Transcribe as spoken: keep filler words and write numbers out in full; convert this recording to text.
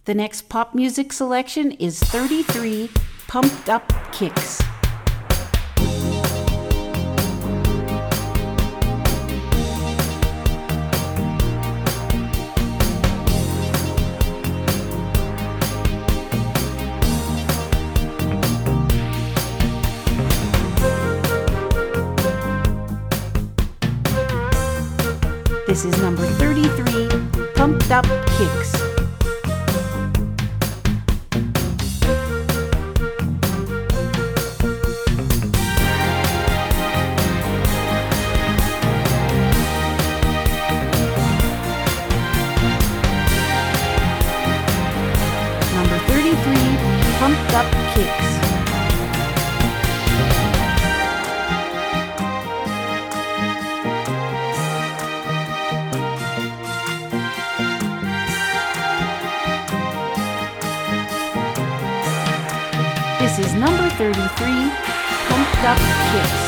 The next pop music selection is thirty-three, Pumped Up Kicks. This is number thirty-three, Pumped Up Kicks. Number thirty-three, Pumped Up Kicks. This is number thirty-three, Pumped Up Kicks.